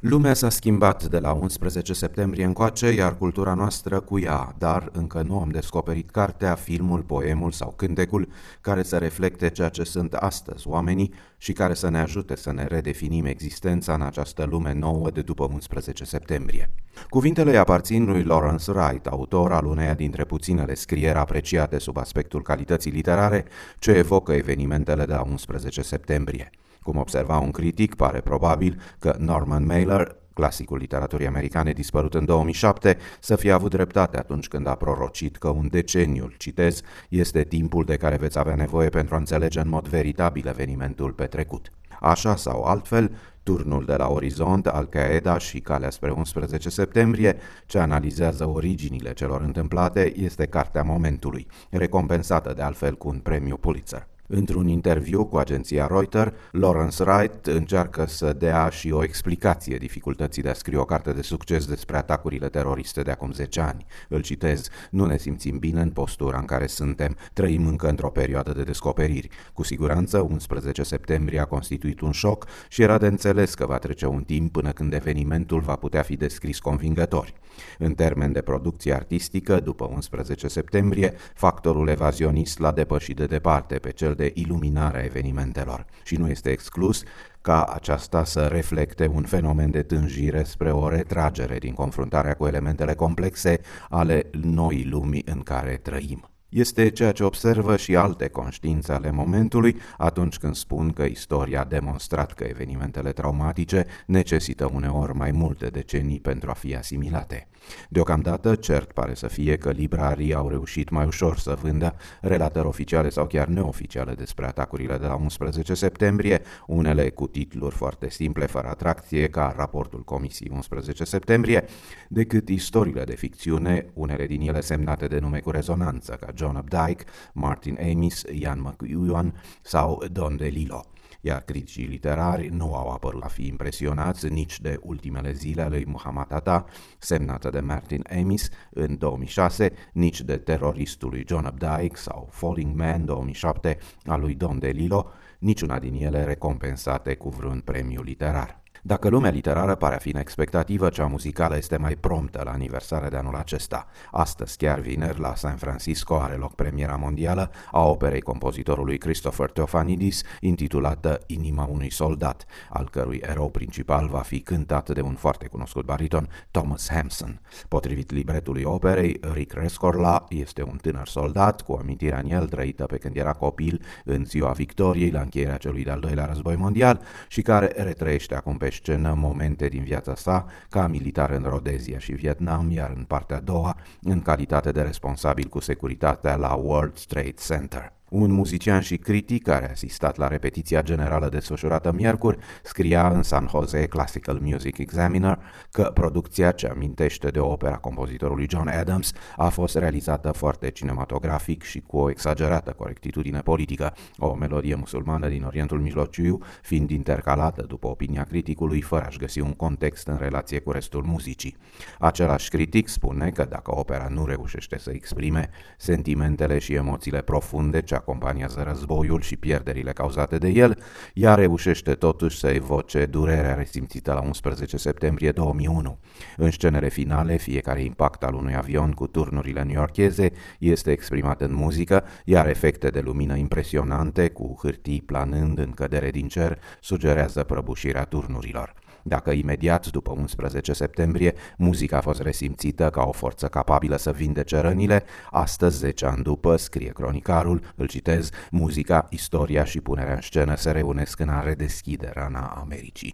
Lumea s-a schimbat de la 11 septembrie încoace, iar cultura noastră cu ea, dar încă nu am descoperit cartea, filmul, poemul sau cântecul care să reflecte ceea ce sunt astăzi oamenii și care să ne ajute să ne redefinim existența în această lume nouă de după 11 septembrie. Cuvintele îi aparțin lui Lawrence Wright, autor al uneia dintre puținele scrieri apreciate sub aspectul calității literare ce evocă evenimentele de la 11 septembrie. Cum observa un critic, pare probabil că Norman Mailer, clasicul literaturii americane dispărut în 2007, să fie avut dreptate atunci când a prorocit că un deceniu, citez, este timpul de care veți avea nevoie pentru a înțelege în mod veritabil evenimentul petrecut. Așa sau altfel, Turnul de la orizont, Al-Qaeda și calea spre 11 septembrie, ce analizează originile celor întâmplate, este cartea momentului, recompensată de altfel cu un premiu Pulitzer. Într-un interviu cu agenția Reuters, Lawrence Wright încearcă să dea și o explicație dificultății de a scrie o carte de succes despre atacurile teroriste de acum 10 ani. Îl citez: nu ne simțim bine în postura în care suntem, trăim încă într-o perioadă de descoperiri. Cu siguranță, 11 septembrie a constituit un șoc și era de înțeles că va trece un timp până când evenimentul va putea fi descris convingător. În termen de producție artistică, după 11 septembrie, factorul evazionist l-a depășit de departe pe cel de iluminare a evenimentelor și nu este exclus ca aceasta să reflecte un fenomen de tânjire spre o retragere din confruntarea cu elementele complexe ale noii lumii în care trăim. Este ceea ce observă și alte conștiințe ale momentului atunci când spun că istoria a demonstrat că evenimentele traumatice necesită uneori mai multe decenii pentru a fi asimilate. Deocamdată, cert pare să fie că librarii au reușit mai ușor să vândă relatări oficiale sau chiar neoficiale despre atacurile de la 11 septembrie, unele cu titluri foarte simple, fără atracție, ca raportul Comisiei 11 septembrie, decât istoriile de ficțiune, unele din ele semnate de nume cu rezonanță, ca John Updike, Martin Amis, Ian McEwan sau Don DeLillo. Iar criticii literari nu au apărut a fi impresionați nici de Ultimele zile ale lui Muhammad Atta, semnată de Martin Amis în 2006, nici de Teroristul lui John Updike sau Falling Man 2007 al lui Don DeLillo, niciuna din ele recompensate cu vreun premiu literar. Dacă lumea literară pare a fi în expectativă, cea muzicală este mai promptă la aniversarea de anul acesta. Astăzi, chiar vineri, la San Francisco are loc premiera mondială a operei compozitorului Christopher Theophanidis, intitulată Inima unui soldat, al cărui erou principal va fi cântat de un foarte cunoscut bariton, Thomas Hampson. Potrivit libretului operei, Rick Rescorla este un tânăr soldat cu amintirea în el trăită pe când era copil în ziua victoriei la încheierea celui de-al doilea război mondial și care retrăiește acum pe scenă momente din viața sa ca militar în Rhodezia și Vietnam, iar în partea a doua în calitate de responsabil cu securitatea la World Trade Center. Un muzician și critic care a asistat la repetiția generală desfășurată miercuri scria în San Jose Classical Music Examiner că producția, ce amintește de opera compozitorului John Adams, a fost realizată foarte cinematografic și cu o exagerată corectitudine politică, o melodie musulmană din Orientul Mijlociu fiind intercalată, după opinia criticului, fără a-și găsi un context în relație cu restul muzicii. Același critic spune că dacă opera nu reușește să exprime sentimentele și emoțiile profunde ce acompaniază războiul și pierderile cauzate de el, ea reușește totuși să evoce durerea resimțită la 11 septembrie 2001. În scenele finale, fiecare impact al unui avion cu turnurile newyorkeze este exprimat în muzică, iar efecte de lumină impresionante, cu hârtii planând în cădere din cer, sugerează prăbușirea turnurilor. Dacă imediat după 11 septembrie muzica a fost resimțită ca o forță capabilă să vindece rănile, astăzi, 10 ani după, scrie cronicarul, îl citez, muzica, istoria și punerea în scenă se reunesc în a redeschide rana Americii.